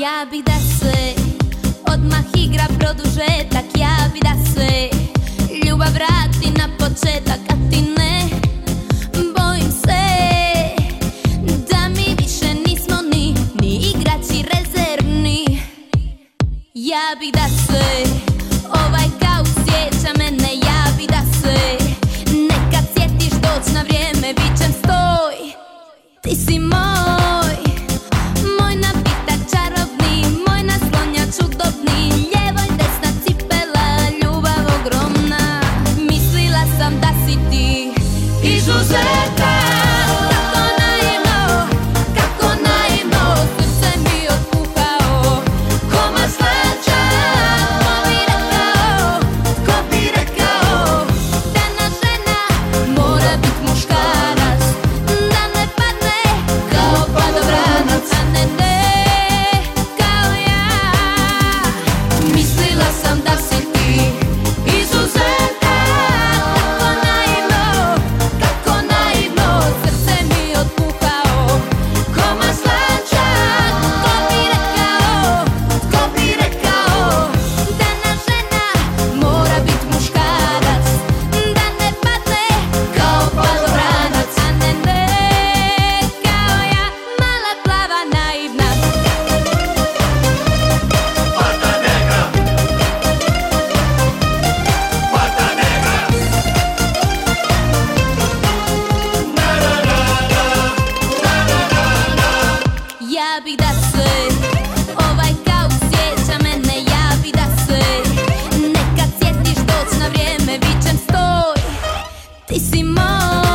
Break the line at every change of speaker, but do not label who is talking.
Ja bi da se odmah igra produžetak, ja bi da se ljubav vrati na početak, a ti ne. Bojim se da mi više nismo ni igrači rezervni. Ja bi da se ovaj kaos sjeća mene, ja bi da se nekad sjetiš doć na vrijeme, vičem stoj, ti si moj, moj napitak čarobni, moj naslonjač udobni, lijevo i desna cipela, ljubav ogromna. Mislila sam da si ti izuzetak. Ja bi da se ovaj kaos sjeća mene, ja bi da se nekad sjetiš doć na vrijeme, vičem stoj, ti si moj.